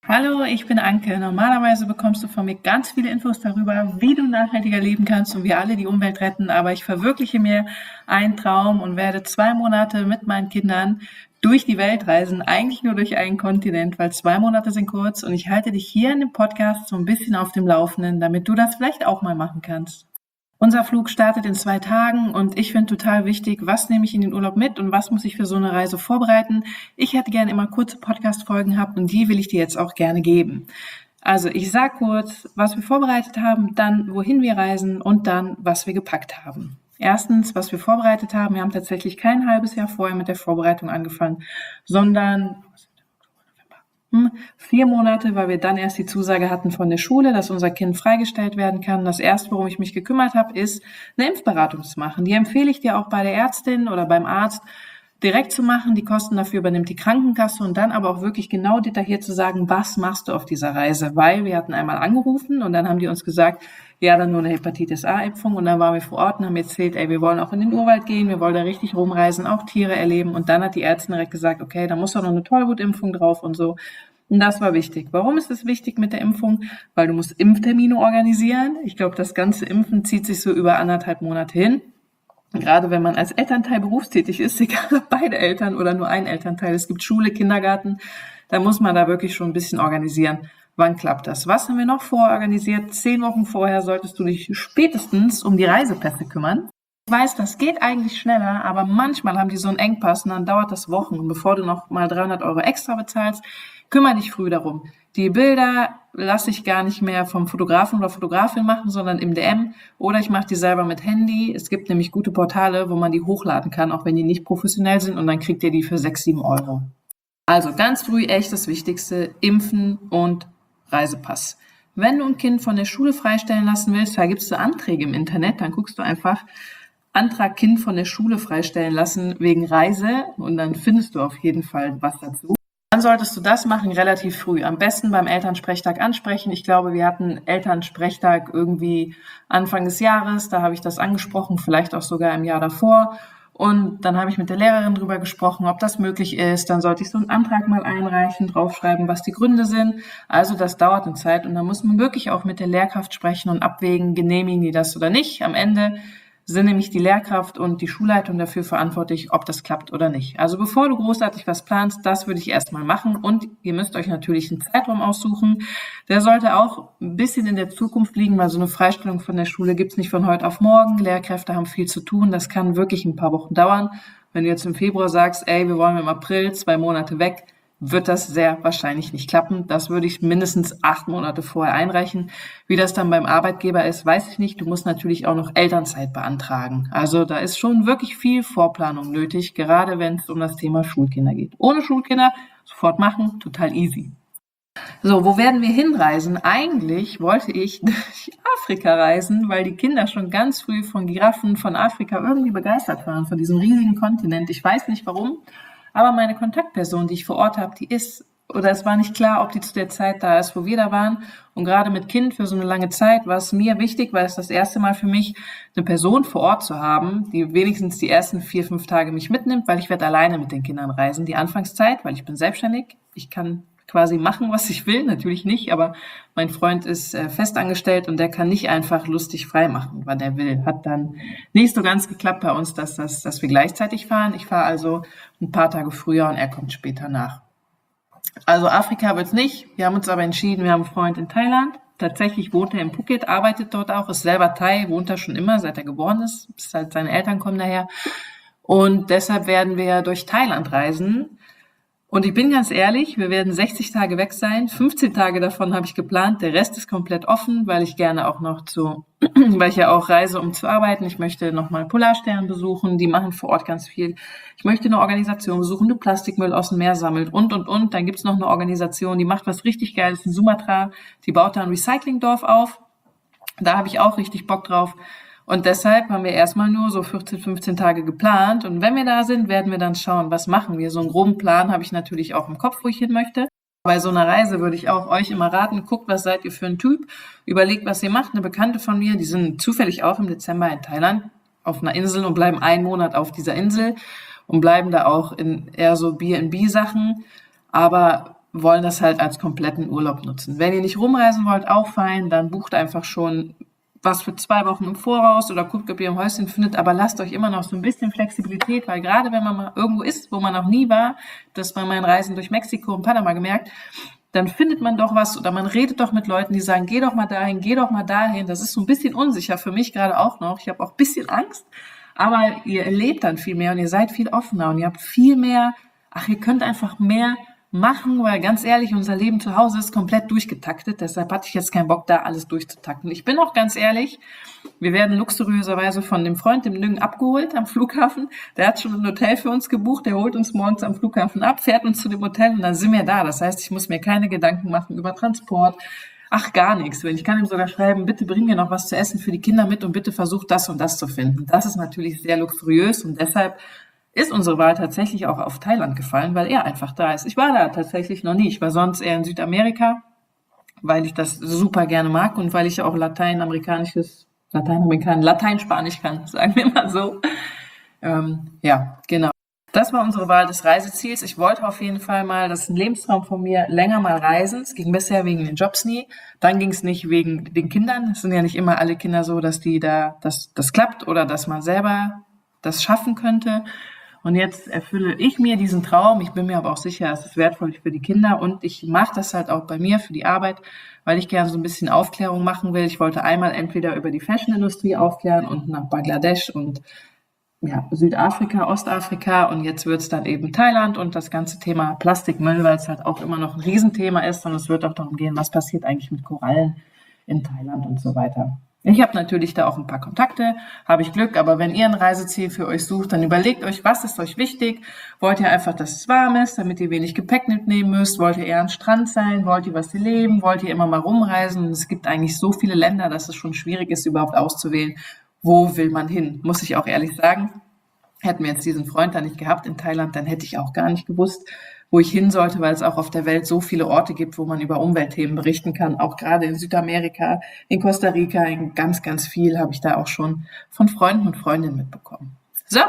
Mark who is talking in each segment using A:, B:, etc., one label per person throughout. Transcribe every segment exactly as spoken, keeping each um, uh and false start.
A: Hallo, ich bin Anke. Normalerweise bekommst du von mir ganz viele Infos darüber, wie du nachhaltiger leben kannst und wir alle die Umwelt retten. Aber ich verwirkliche mir einen Traum und werde zwei Monate mit meinen Kindern durch die Welt reisen, eigentlich nur durch einen Kontinent, weil zwei Monate sind kurz und ich halte dich hier in dem Podcast so ein bisschen auf dem Laufenden, damit du das vielleicht auch mal machen kannst. Unser Flug startet in zwei Tagen und ich finde total wichtig, was nehme ich in den Urlaub mit und was muss ich für so eine Reise vorbereiten. Ich hätte gerne immer kurze Podcast-Folgen gehabt und die will ich dir jetzt auch gerne geben. Also ich sag kurz, was wir vorbereitet haben, dann wohin wir reisen und dann, was wir gepackt haben. Erstens, was wir vorbereitet haben. Wir haben tatsächlich kein halbes Jahr vorher mit der Vorbereitung angefangen, sondern vier Monate, weil wir dann erst die Zusage hatten von der Schule, dass unser Kind freigestellt werden kann. Das erste, worum ich mich gekümmert habe, ist, eine Impfberatung zu machen. Die empfehle ich dir auch bei der Ärztin oder beim Arzt direkt zu machen. Die Kosten dafür übernimmt die Krankenkasse und dann aber auch wirklich genau detailliert zu sagen, was machst du auf dieser Reise? Weil wir hatten einmal angerufen und dann haben die uns gesagt, ja, dann nur eine Hepatitis-A-Impfung und dann waren wir vor Ort und haben erzählt, ey, wir wollen auch in den Urwald gehen, wir wollen da richtig rumreisen, auch Tiere erleben und dann hat die Ärztin direkt gesagt, okay, da muss doch noch eine Tollwutimpfung drauf und so. Und das war wichtig. Warum ist es wichtig mit der Impfung? Weil du musst Impftermine organisieren. Ich glaube, das ganze Impfen zieht sich so über anderthalb Monate hin. Gerade wenn man als Elternteil berufstätig ist, egal ob beide Eltern oder nur ein Elternteil, es gibt Schule, Kindergarten, da muss man da wirklich schon ein bisschen organisieren. Wann klappt das? Was haben wir noch vororganisiert? Zehn Wochen vorher solltest du dich spätestens um die Reisepässe kümmern. Ich weiß, das geht eigentlich schneller, aber manchmal haben die so einen Engpass und dann dauert das Wochen. Und bevor du noch mal dreihundert Euro extra bezahlst, kümmere dich früh darum. Die Bilder lasse ich gar nicht mehr vom Fotografen oder Fotografin machen, sondern im D M oder ich mache die selber mit Handy. Es gibt nämlich gute Portale, wo man die hochladen kann, auch wenn die nicht professionell sind und dann kriegt ihr die für sechs, sieben Euro. Also ganz früh echt das Wichtigste, Impfen und Reisepass. Wenn du ein Kind von der Schule freistellen lassen willst, da gibst du Anträge im Internet, dann guckst du einfach Antrag Kind von der Schule freistellen lassen wegen Reise und dann findest du auf jeden Fall was dazu. Dann solltest du das machen relativ früh. Am besten beim Elternsprechtag ansprechen. Ich glaube, wir hatten Elternsprechtag irgendwie Anfang des Jahres. Da habe ich das angesprochen, vielleicht auch sogar im Jahr davor. Und dann habe ich mit der Lehrerin drüber gesprochen, ob das möglich ist. Dann sollte ich so einen Antrag mal einreichen, draufschreiben, was die Gründe sind. Also das dauert eine Zeit und da muss man wirklich auch mit der Lehrkraft sprechen und abwägen, genehmigen die das oder nicht. Am Ende sind nämlich die Lehrkraft und die Schulleitung dafür verantwortlich, ob das klappt oder nicht. Also bevor du großartig was planst, das würde ich erstmal machen und ihr müsst euch natürlich einen Zeitraum aussuchen. Der sollte auch ein bisschen in der Zukunft liegen, weil so eine Freistellung von der Schule gibt's nicht von heute auf morgen. Lehrkräfte haben viel zu tun, das kann wirklich ein paar Wochen dauern. Wenn du jetzt im Februar sagst, ey, wir wollen im April zwei Monate weg, wird das sehr wahrscheinlich nicht klappen. Das würde ich mindestens acht Monate vorher einreichen. Wie das dann beim Arbeitgeber ist, weiß ich nicht. Du musst natürlich auch noch Elternzeit beantragen. Also da ist schon wirklich viel Vorplanung nötig, gerade wenn es um das Thema Schulkinder geht. Ohne Schulkinder sofort machen, total easy. So, wo werden wir hinreisen? Eigentlich wollte ich durch Afrika reisen, weil die Kinder schon ganz früh von Giraffen von Afrika irgendwie begeistert waren, von diesem riesigen Kontinent. Ich weiß nicht warum. Aber meine Kontaktperson, die ich vor Ort habe, die ist, oder es war nicht klar, ob die zu der Zeit da ist, wo wir da waren. Und gerade mit Kind für so eine lange Zeit war es mir wichtig, weil es das erste Mal für mich eine Person vor Ort zu haben, die wenigstens die ersten vier, fünf Tage mich mitnimmt, weil ich werde alleine mit den Kindern reisen. Die Anfangszeit, weil ich bin selbstständig. Ich kann quasi machen, was ich will, natürlich nicht, aber mein Freund ist äh, festangestellt und der kann nicht einfach lustig frei machen, wann er will. Hat dann nicht so ganz geklappt bei uns, dass, das, dass wir gleichzeitig fahren. Ich fahre also ein paar Tage früher und er kommt später nach. Also Afrika wird's nicht. Wir haben uns aber entschieden, wir haben einen Freund in Thailand. Tatsächlich wohnt er in Phuket, arbeitet dort auch, ist selber Thai, wohnt da schon immer, seit er geboren ist. ist halt, seine Eltern kommen daher. Und deshalb werden wir durch Thailand reisen. Und ich bin ganz ehrlich, wir werden sechzig Tage weg sein. fünfzehn Tage davon habe ich geplant. Der Rest ist komplett offen, weil ich gerne auch noch zu, weil ich ja auch reise, um zu arbeiten. Ich möchte nochmal Polarstern besuchen. Die machen vor Ort ganz viel. Ich möchte eine Organisation besuchen, die Plastikmüll aus dem Meer sammelt und, und, und. Dann gibt's noch eine Organisation, die macht was richtig Geiles in Sumatra. Die baut da ein Recyclingdorf auf. Da habe ich auch richtig Bock drauf. Und deshalb haben wir erstmal nur so vierzehn, fünfzehn Tage geplant. Und wenn wir da sind, werden wir dann schauen, was machen wir. So einen groben Plan habe ich natürlich auch im Kopf, wo ich hin möchte. Bei so einer Reise würde ich auch euch immer raten, guckt, was seid ihr für ein Typ, überlegt, was ihr macht. Eine Bekannte von mir, die sind zufällig auch im Dezember in Thailand auf einer Insel und bleiben einen Monat auf dieser Insel und bleiben da auch in eher so B and B-Sachen. Aber wollen das halt als kompletten Urlaub nutzen. Wenn ihr nicht rumreisen wollt, auch fein, dann bucht einfach schon was für zwei Wochen im Voraus oder guckt, ob ihr ein Häuschen findet, aber lasst euch immer noch so ein bisschen Flexibilität, weil gerade wenn man mal irgendwo ist, wo man noch nie war, das bei meinen Reisen durch Mexiko und Panama gemerkt, dann findet man doch was oder man redet doch mit Leuten, die sagen, geh doch mal dahin, geh doch mal dahin. Das ist so ein bisschen unsicher für mich gerade auch noch. Ich habe auch ein bisschen Angst, aber ihr erlebt dann viel mehr und ihr seid viel offener und ihr habt viel mehr, ach, ihr könnt einfach mehr machen, weil ganz ehrlich, unser Leben zu Hause ist komplett durchgetaktet, deshalb hatte ich jetzt keinen Bock, da alles durchzutakten. Ich bin auch ganz ehrlich, wir werden luxuriöserweise von dem Freund, dem Nüngen, abgeholt am Flughafen. Der hat schon ein Hotel für uns gebucht, der holt uns morgens am Flughafen ab, fährt uns zu dem Hotel und dann sind wir da. Das heißt, ich muss mir keine Gedanken machen über Transport, ach, gar nichts. Ich kann ihm sogar schreiben, bitte bring mir noch was zu essen für die Kinder mit und bitte versuch das und das zu finden. Das ist natürlich sehr luxuriös und deshalb ist unsere Wahl tatsächlich auch auf Thailand gefallen, weil er einfach da ist. Ich war da tatsächlich noch nie. Ich war sonst eher in Südamerika, weil ich das super gerne mag und weil ich auch lateinamerikanisches, Lateinamerikaner, Lateinspanisch kann, sagen wir mal so. Ähm, ja, genau. Das war unsere Wahl des Reiseziels. Ich wollte auf jeden Fall mal, das ist ein Lebenstraum von mir, länger mal reisen. Es ging bisher wegen den Jobs nie. Dann ging es nicht wegen den Kindern. Es sind ja nicht immer alle Kinder so, dass die da, dass das klappt oder dass man selber das schaffen könnte. Und jetzt erfülle ich mir diesen Traum. Ich bin mir aber auch sicher, es ist wertvoll für die Kinder. Und ich mache das halt auch bei mir für die Arbeit, weil ich gerne so ein bisschen Aufklärung machen will. Ich wollte einmal entweder über die Fashion-Industrie aufklären und nach Bangladesch und ja, Südafrika, Ostafrika. Und jetzt wird es dann eben Thailand und das ganze Thema Plastikmüll, weil es halt auch immer noch ein Riesenthema ist. Und es wird auch darum gehen, was passiert eigentlich mit Korallen in Thailand und so weiter. Ich habe natürlich da auch ein paar Kontakte, habe ich Glück, aber wenn ihr ein Reiseziel für euch sucht, dann überlegt euch, was ist euch wichtig? Wollt ihr einfach, dass es warm ist, damit ihr wenig Gepäck mitnehmen müsst? Wollt ihr eher am Strand sein? Wollt ihr was erleben? Wollt ihr immer mal rumreisen? Und es gibt eigentlich so viele Länder, dass es schon schwierig ist, überhaupt auszuwählen, wo will man hin? Muss ich auch ehrlich sagen, hätten wir jetzt diesen Freund da nicht gehabt in Thailand, dann hätte ich auch gar nicht gewusst, wo ich hin sollte, weil es auch auf der Welt so viele Orte gibt, wo man über Umweltthemen berichten kann. Auch gerade in Südamerika, in Costa Rica, in ganz, ganz viel habe ich da auch schon von Freunden und Freundinnen mitbekommen. So,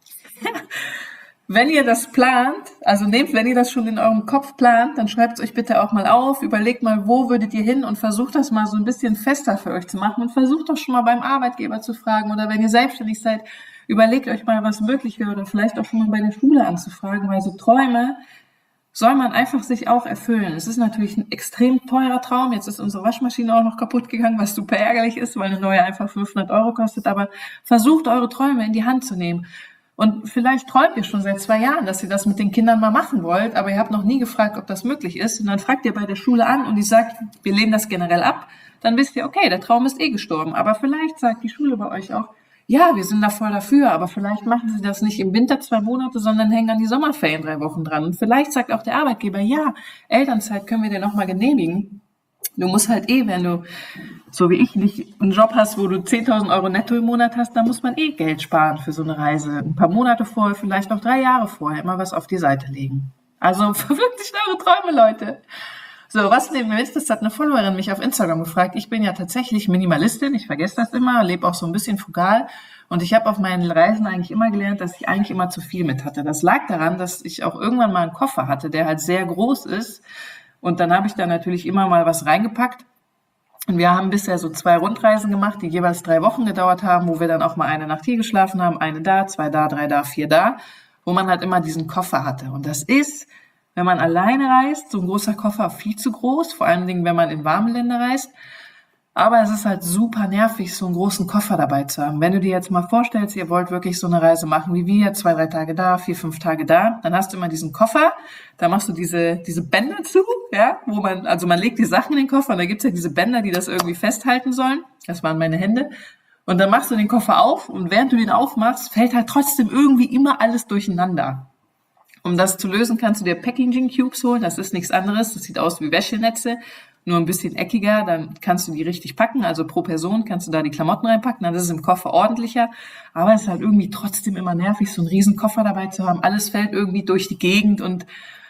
A: wenn ihr das plant, also nehmt, wenn ihr das schon in eurem Kopf plant, dann schreibt es euch bitte auch mal auf, überlegt mal, wo würdet ihr hin und versucht das mal so ein bisschen fester für euch zu machen und versucht doch schon mal beim Arbeitgeber zu fragen oder wenn ihr selbstständig seid, überlegt euch mal, was möglich wäre oder vielleicht auch schon mal bei der Schule anzufragen, weil so Träume soll man einfach sich auch erfüllen. Es ist natürlich ein extrem teurer Traum. Jetzt ist unsere Waschmaschine auch noch kaputt gegangen, was super ärgerlich ist, weil eine neue einfach fünfhundert Euro kostet. Aber versucht, eure Träume in die Hand zu nehmen. Und vielleicht träumt ihr schon seit zwei Jahren, dass ihr das mit den Kindern mal machen wollt, aber ihr habt noch nie gefragt, ob das möglich ist. Und dann fragt ihr bei der Schule an und die sagt, wir lehnen das generell ab. Dann wisst ihr, okay, der Traum ist eh gestorben. Aber vielleicht sagt die Schule bei euch auch, ja, wir sind da voll dafür, aber vielleicht machen sie das nicht im Winter zwei Monate, sondern hängen an die Sommerferien drei Wochen dran. Und vielleicht sagt auch der Arbeitgeber, ja, Elternzeit können wir dir nochmal genehmigen. Du musst halt eh, wenn du, so wie ich, nicht einen Job hast, wo du zehntausend Euro netto im Monat hast, dann muss man eh Geld sparen für so eine Reise. Ein paar Monate vorher, vielleicht noch drei Jahre vorher, immer was auf die Seite legen. Also verwirklicht eure Träume, Leute. So, was nehmen wir mit? Das hat eine Followerin mich auf Instagram gefragt. Ich bin ja tatsächlich Minimalistin, ich vergesse das immer, lebe auch so ein bisschen frugal und ich habe auf meinen Reisen eigentlich immer gelernt, dass ich eigentlich immer zu viel mit hatte. Das lag daran, dass ich auch irgendwann mal einen Koffer hatte, der halt sehr groß ist und dann habe ich da natürlich immer mal was reingepackt und wir haben bisher so zwei Rundreisen gemacht, die jeweils drei Wochen gedauert haben, wo wir dann auch mal eine Nacht hier geschlafen haben, eine da, zwei da, drei da, vier da, wo man halt immer diesen Koffer hatte und das ist, wenn man alleine reist, so ein großer Koffer viel zu groß, vor allen Dingen, wenn man in warme Länder reist. Aber es ist halt super nervig, so einen großen Koffer dabei zu haben. Wenn du dir jetzt mal vorstellst, ihr wollt wirklich so eine Reise machen wie wir, zwei, drei Tage da, vier, fünf Tage da, dann hast du immer diesen Koffer, da machst du diese diese Bänder zu, ja, wo man, also man legt die Sachen in den Koffer und da gibt's ja diese Bänder, die das irgendwie festhalten sollen. Das waren meine Hände. Und dann machst du den Koffer auf und während du den aufmachst, fällt halt trotzdem irgendwie immer alles durcheinander. Um das zu lösen, kannst du dir Packaging Cubes holen. Das ist nichts anderes. Das sieht aus wie Wäschenetze, nur ein bisschen eckiger. Dann kannst du die richtig packen. Also pro Person kannst du da die Klamotten reinpacken. Dann ist es im Koffer ordentlicher. Aber es ist halt irgendwie trotzdem immer nervig, so einen riesen Koffer dabei zu haben. Alles fällt irgendwie durch die Gegend und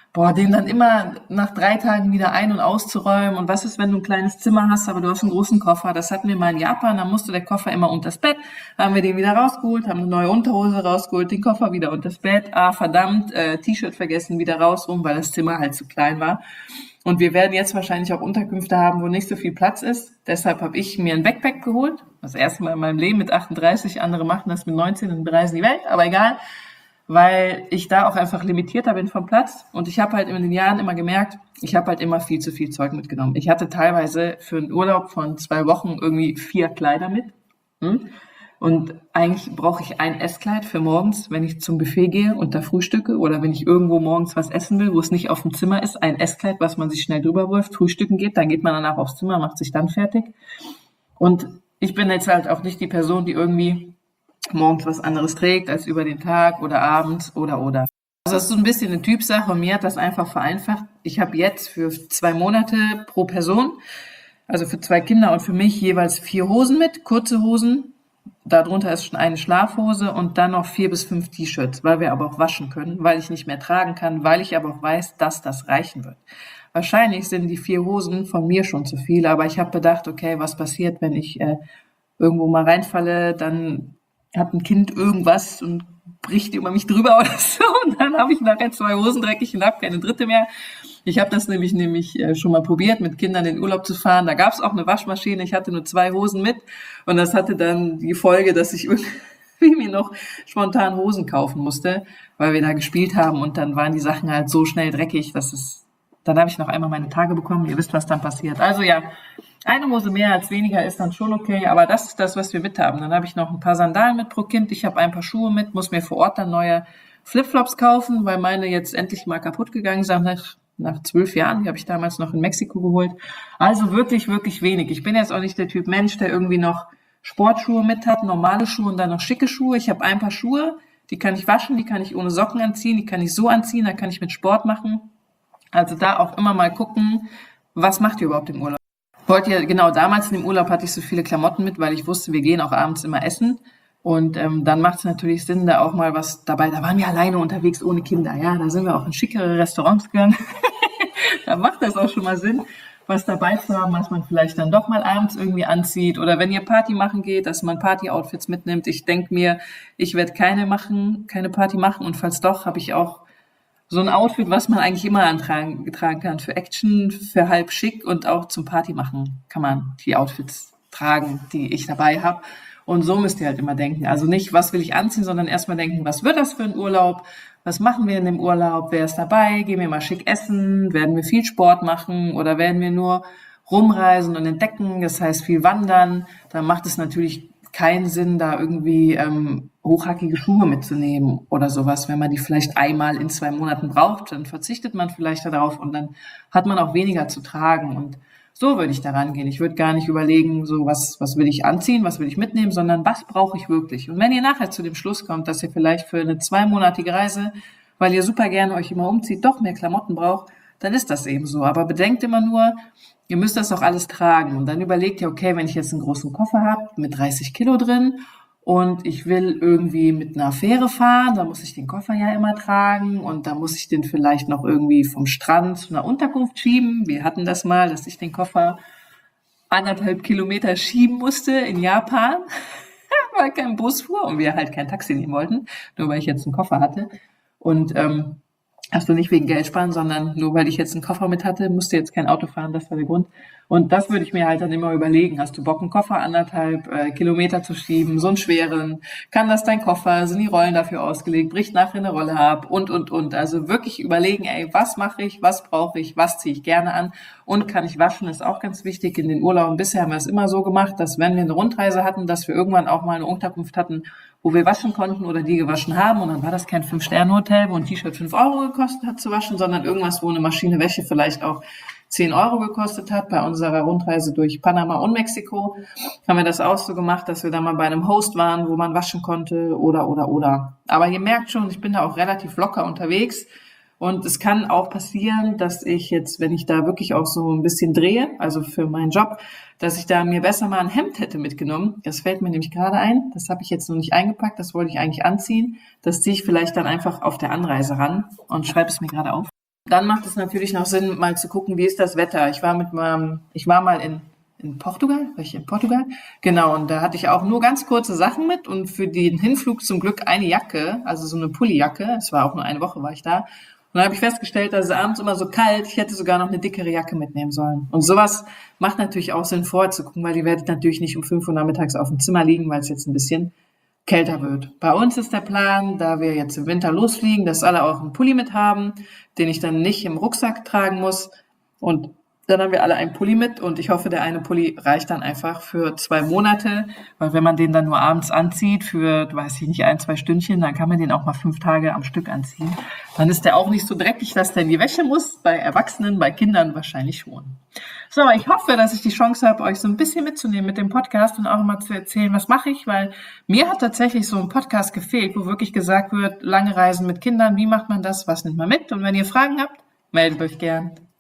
A: Boah, den dann immer nach drei Tagen wieder ein- und auszuräumen. Und was ist, wenn du ein kleines Zimmer hast, aber du hast einen großen Koffer? Das hatten wir mal in Japan, da musste der Koffer immer unters Bett. Haben wir den wieder rausgeholt, haben eine neue Unterhose rausgeholt, den Koffer wieder unters Bett. Ah, verdammt, äh, T-Shirt vergessen, wieder rausrum, weil das Zimmer halt zu klein war. Und wir werden jetzt wahrscheinlich auch Unterkünfte haben, wo nicht so viel Platz ist. Deshalb habe ich mir ein Backpack geholt. Das erste Mal in meinem Leben mit achtunddreißig. Andere machen das mit neunzehn und bereisen die Welt, aber egal. Weil ich da auch einfach limitierter bin vom Platz. Und ich habe halt in den Jahren immer gemerkt, ich habe halt immer viel zu viel Zeug mitgenommen. Ich hatte teilweise für einen Urlaub von zwei Wochen irgendwie vier Kleider mit. Hm? Und eigentlich brauche ich ein Esskleid für morgens, wenn ich zum Buffet gehe und da frühstücke oder wenn ich irgendwo morgens was essen will, wo es nicht auf dem Zimmer ist, ein Esskleid, was man sich schnell drüber wirft, frühstücken geht, dann geht man danach aufs Zimmer, macht sich dann fertig. Und ich bin jetzt halt auch nicht die Person, die irgendwie morgens was anderes trägt als über den Tag oder abends oder oder. Also das ist so ein bisschen eine Typsache und mir hat das einfach vereinfacht. Ich habe jetzt für zwei Monate pro Person, also für zwei Kinder und für mich jeweils vier Hosen mit, kurze Hosen. Darunter ist schon eine Schlafhose und dann noch vier bis fünf T-Shirts, weil wir aber auch waschen können, weil ich nicht mehr tragen kann, weil ich aber auch weiß, dass das reichen wird. Wahrscheinlich sind die vier Hosen von mir schon zu viel, aber ich habe bedacht, okay, was passiert, wenn ich äh, irgendwo mal reinfalle, dann hat ein Kind irgendwas und bricht über mich drüber oder so und dann habe ich nachher zwei Hosen dreckig und habe keine dritte mehr. Ich habe das nämlich nämlich äh, schon mal probiert, mit Kindern in den Urlaub zu fahren. Da gab es auch eine Waschmaschine. Ich hatte nur zwei Hosen mit und das hatte dann die Folge, dass ich irgendwie mir noch spontan Hosen kaufen musste, weil wir da gespielt haben und dann waren die Sachen halt so schnell dreckig, dass es. Dann habe ich noch einmal meine Tage bekommen. Ihr wisst, was dann passiert. Also ja, eine Hose mehr als weniger ist dann schon okay, aber das ist das, was wir mit haben. Dann habe ich noch ein paar Sandalen mit pro Kind. Ich habe ein paar Schuhe mit, muss mir vor Ort dann neue Flipflops kaufen, weil meine jetzt endlich mal kaputt gegangen sind. Nach, nach zwölf Jahren, die habe ich damals noch in Mexiko geholt. Also wirklich, wirklich wenig. Ich bin jetzt auch nicht der Typ Mensch, der irgendwie noch Sportschuhe mit hat, normale Schuhe und dann noch schicke Schuhe. Ich habe ein paar Schuhe, die kann ich waschen, die kann ich ohne Socken anziehen, die kann ich so anziehen, da kann ich mit Sport machen. Also da auch immer mal gucken, was macht ihr überhaupt im Urlaub? Wollt ihr, genau, damals in dem Urlaub hatte ich so viele Klamotten mit, weil ich wusste, wir gehen auch abends immer essen. Und ähm, dann macht es natürlich Sinn, da auch mal was dabei. Da waren wir alleine unterwegs ohne Kinder, ja. Da sind wir auch in schickere Restaurants gegangen. Da macht das auch schon mal Sinn, was dabei zu haben, was man vielleicht dann doch mal abends irgendwie anzieht. Oder wenn ihr Party machen geht, dass man Party-Outfits mitnimmt. Ich denke mir, ich werde keine machen, keine Party machen. Und falls doch, habe ich auch so ein Outfit, was man eigentlich immer antragen, getragen kann. Für Action, für halb schick und auch zum Party machen kann man die Outfits tragen, die ich dabei habe. Und so müsst ihr halt immer denken. Also nicht, was will ich anziehen, sondern erstmal denken, was wird das für ein Urlaub? Was machen wir in dem Urlaub? Wer ist dabei? Gehen wir mal schick essen? Werden wir viel Sport machen? Oder werden wir nur rumreisen und entdecken? Das heißt viel wandern. Da macht es natürlich keinen Sinn, da irgendwie ähm, hochhackige Schuhe mitzunehmen oder sowas. Wenn man die vielleicht einmal in zwei Monaten braucht, dann verzichtet man vielleicht darauf und dann hat man auch weniger zu tragen. Und so würde ich daran gehen. Ich würde gar nicht überlegen, so was, was will ich anziehen, was will ich mitnehmen, sondern was brauche ich wirklich. Und wenn ihr nachher zu dem Schluss kommt, dass ihr vielleicht für eine zweimonatige Reise, weil ihr super gerne euch immer umzieht, doch mehr Klamotten braucht, dann ist das eben so. Aber bedenkt immer nur, ihr müsst das auch alles tragen. Und dann überlegt ihr, okay, wenn ich jetzt einen großen Koffer habe mit dreißig Kilo drin und ich will irgendwie mit einer Fähre fahren, dann muss ich den Koffer ja immer tragen und dann muss ich den vielleicht noch irgendwie vom Strand zu einer Unterkunft schieben. Wir hatten das mal, dass ich den Koffer anderthalb Kilometer schieben musste in Japan, weil kein Bus fuhr und wir halt kein Taxi nehmen wollten, nur weil ich jetzt einen Koffer hatte. Und ähm, also nicht wegen Geld sparen, sondern nur weil ich jetzt einen Koffer mit hatte, musste jetzt kein Auto fahren, das war der Grund. Und das würde ich mir halt dann immer überlegen. Hast du Bock, einen Koffer anderthalb äh, Kilometer zu schieben, so einen schweren? Kann das dein Koffer? Sind die Rollen dafür ausgelegt? Bricht nachher eine Rolle ab? Und, und, und. Also wirklich überlegen, ey, was mache ich? Was brauche ich? Was ziehe ich gerne an? Und kann ich waschen? Ist auch ganz wichtig. In den Urlauben bisher haben wir es immer so gemacht, dass wenn wir eine Rundreise hatten, dass wir irgendwann auch mal eine Unterkunft hatten, wo wir waschen konnten oder die gewaschen haben. Und dann war das kein Fünf-Sterne-Hotel, wo ein T-Shirt fünf Euro gekostet hat zu waschen, sondern irgendwas, wo eine Maschine Wäsche vielleicht auch zehn Euro gekostet hat. Bei unserer Rundreise durch Panama und Mexiko haben wir das auch so gemacht, dass wir da mal bei einem Host waren, wo man waschen konnte oder, oder, oder. Aber ihr merkt schon, ich bin da auch relativ locker unterwegs. Und es kann auch passieren, dass ich jetzt, wenn ich da wirklich auch so ein bisschen drehe, also für meinen Job, dass ich da mir besser mal ein Hemd hätte mitgenommen. Das fällt mir nämlich gerade ein. Das habe ich jetzt noch nicht eingepackt. Das wollte ich eigentlich anziehen. Das ziehe ich vielleicht dann einfach auf der Anreise ran und schreibe es mir gerade auf. Dann macht es natürlich noch Sinn, mal zu gucken, wie ist das Wetter. Ich war mit meinem, ich war mal in, in Portugal, war ich in Portugal? Genau, und da hatte ich auch nur ganz kurze Sachen mit und für den Hinflug zum Glück eine Jacke, also so eine Pullijacke. Es war auch nur eine Woche, war ich da. Und dann habe ich festgestellt, dass es abends immer so kalt, ich hätte sogar noch eine dickere Jacke mitnehmen sollen. Und sowas macht natürlich auch Sinn, vorher zu gucken, weil ihr werdet natürlich nicht um fünf Uhr nachmittags auf dem Zimmer liegen, weil es jetzt ein bisschen kälter wird. Bei uns ist der Plan, da wir jetzt im Winter losfliegen, dass alle auch einen Pulli mit haben, den ich dann nicht im Rucksack tragen muss. Und dann haben wir alle einen Pulli mit und ich hoffe, der eine Pulli reicht dann einfach für zwei Monate, weil wenn man den dann nur abends anzieht für, weiß ich nicht, ein, zwei Stündchen, dann kann man den auch mal fünf Tage am Stück anziehen. Dann ist der auch nicht so dreckig, dass der in die Wäsche muss. Bei Erwachsenen, bei Kindern wahrscheinlich schon. So, ich hoffe, dass ich die Chance habe, euch so ein bisschen mitzunehmen mit dem Podcast und auch mal zu erzählen, was mache ich, weil mir hat tatsächlich so ein Podcast gefehlt, wo wirklich gesagt wird, lange Reisen mit Kindern, wie macht man das, was nimmt man mit? Und wenn ihr Fragen habt, meldet euch gern.